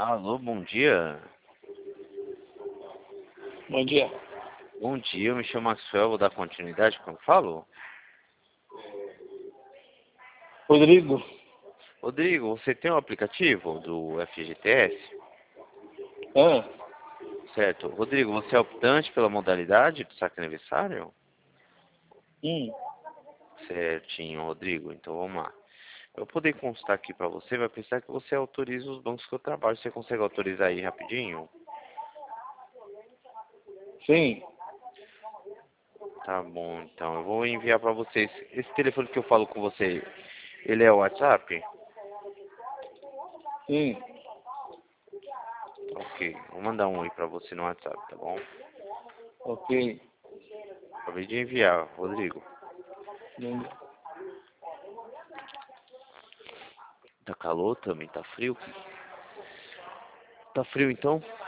Alô, bom dia. Bom dia. Bom dia, eu me chamo Maxwell, vou dar continuidade como falo. Rodrigo? Rodrigo, você tem um aplicativo do FGTS? Ah, Certo. Rodrigo, você é optante pela modalidade do saque aniversário? hum, Certinho, Rodrigo. Então vamos lá. Eu poder constar aqui para você, vai precisar que você autorize os bancos que eu trabalho. Você consegue autorizar aí rapidinho? sim, Tá bom, então eu vou enviar para vocês. Esse telefone que eu falo com você, ele é o WhatsApp? sim, Ok, vou mandar um aí para você no WhatsApp, tá bom? ok. Acabei de enviar, Rodrigo. Hum, Tá calor também, tá frio? Tá frio então?